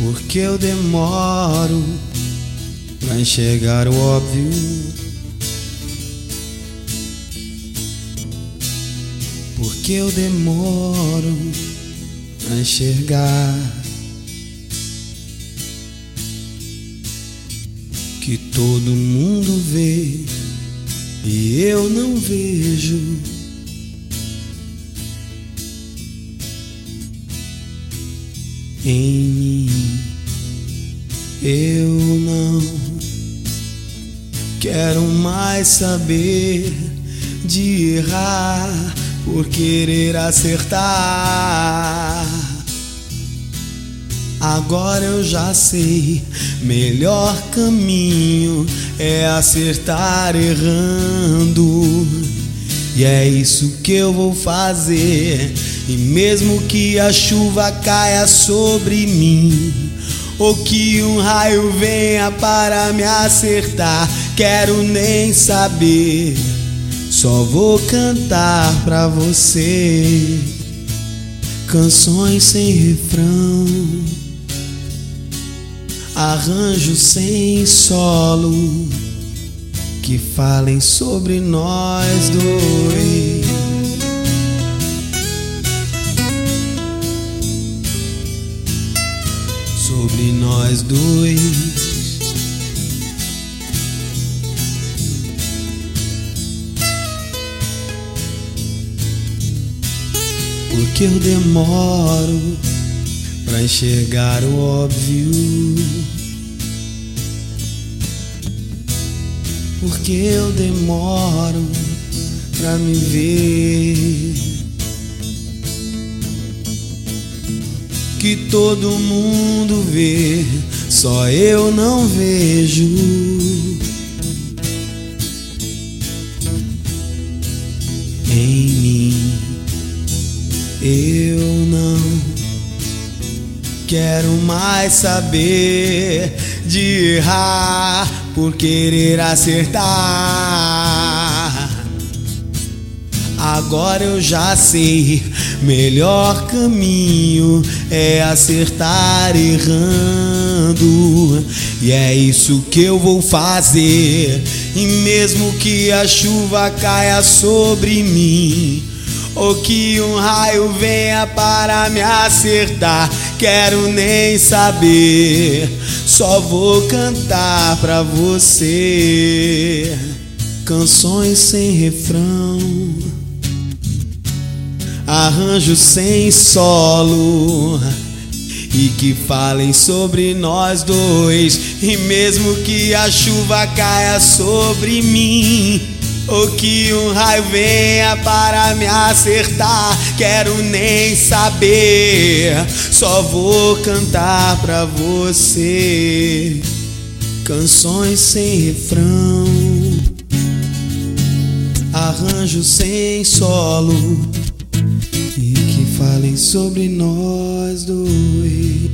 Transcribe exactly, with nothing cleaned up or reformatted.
Porque eu demoro pra enxergar o óbvio. Porque eu demoro pra enxergar que todo mundo vê e eu não vejo. Em mim eu não quero mais saber de errar por querer acertar. Agora eu já sei, melhor caminho é acertar errando. E é isso que eu vou fazer. E mesmo que a chuva caia sobre mim, ou que um raio venha para me acertar, quero nem saber, só vou cantar pra você canções sem refrão, arranjos sem solo, que falem sobre nós dois. Sobre nós dois. Porque eu demoro pra enxergar o óbvio. Porque eu demoro pra me ver. Que todo mundo vê, só eu não vejo. Em mim eu não quero mais saber de errar por querer acertar. Agora eu já sei, melhor caminho é acertar errando. E é isso que eu vou fazer. E mesmo que a chuva caia sobre mim, ou que um raio venha para me acertar, quero nem saber, só vou cantar pra você canções sem refrão, arranjos sem solo, e que falem sobre nós dois. E mesmo que a chuva caia sobre mim, ou que um raio venha para me acertar, quero nem saber, só vou cantar pra você canções sem refrão, arranjos sem solo, e que falem sobre nós dois.